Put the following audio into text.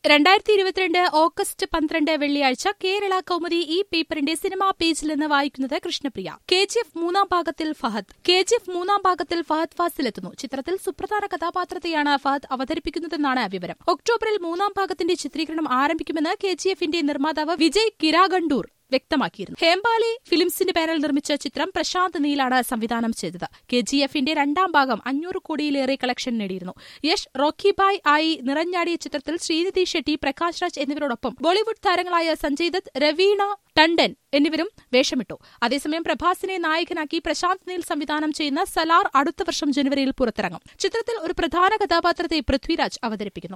2022 August 12 വെള്ളിയാഴ്ച കേരള കൗമുദി ഈ പേപ്പറിന്റെ സിനിമാ പേജിൽ നിന്ന് വായിക്കുന്നത് കൃഷ്ണപ്രിയ. KGF മൂന്നാം ഭാഗത്തിൽ ഫഹദ്. KGF മൂന്നാം ഭാഗത്തിൽ ഫഹദ് ഫാസിലെത്തുന്നു. ചിത്രത്തിൽ സുപ്രധാന കഥാപാത്രത്തെയാണ് ഫഹദ് അവതരിപ്പിക്കുന്നതെന്നാണ് വിവരം. ഒക്ടോബറിൽ മൂന്നാം ഭാഗത്തിന്റെ ചിത്രീകരണം ആരംഭിക്കുമെന്ന് KGFന്റെ നിർമ്മാതാവ് വിജയ് കിരാഗണ്ടൂർ വ്യക്തമാക്കിയിരുന്നു. ഹേംബാലി ഫിലിംസിന്റെ പേരിൽ നിർമ്മിച്ച ചിത്രം പ്രശാന്ത് നീലാണ് സംവിധാനം ചെയ്തത്. KGFന്റെ രണ്ടാം ഭാഗം 500 കോടിയിലേറെ കളക്ഷൻ നേടിയിരുന്നു. യഷ് റോക്കിബായ് ആയി നിറഞ്ഞാടിയ ചിത്രത്തിൽ ശ്രീനിധി ഷെട്ടി, പ്രകാശ് രാജ് എന്നിവരോടൊപ്പം ബോളിവുഡ് താരങ്ങളായ സഞ്ജയ് ദത്ത്, രവീണ ടണ്ടൻ എന്നിവരും വേഷമിട്ടു. അതേസമയം പ്രഭാസിനെ നായകനാക്കി പ്രശാന്ത് നീൽ സംവിധാനം ചെയ്യുന്ന സലാർ അടുത്ത വർഷം ജനുവരിയിൽ പുറത്തിറങ്ങും. ചിത്രത്തിൽ ഒരു പ്രധാന കഥാപാത്രത്തെ പൃഥ്വിരാജ് അവതരിപ്പിക്കുന്നു.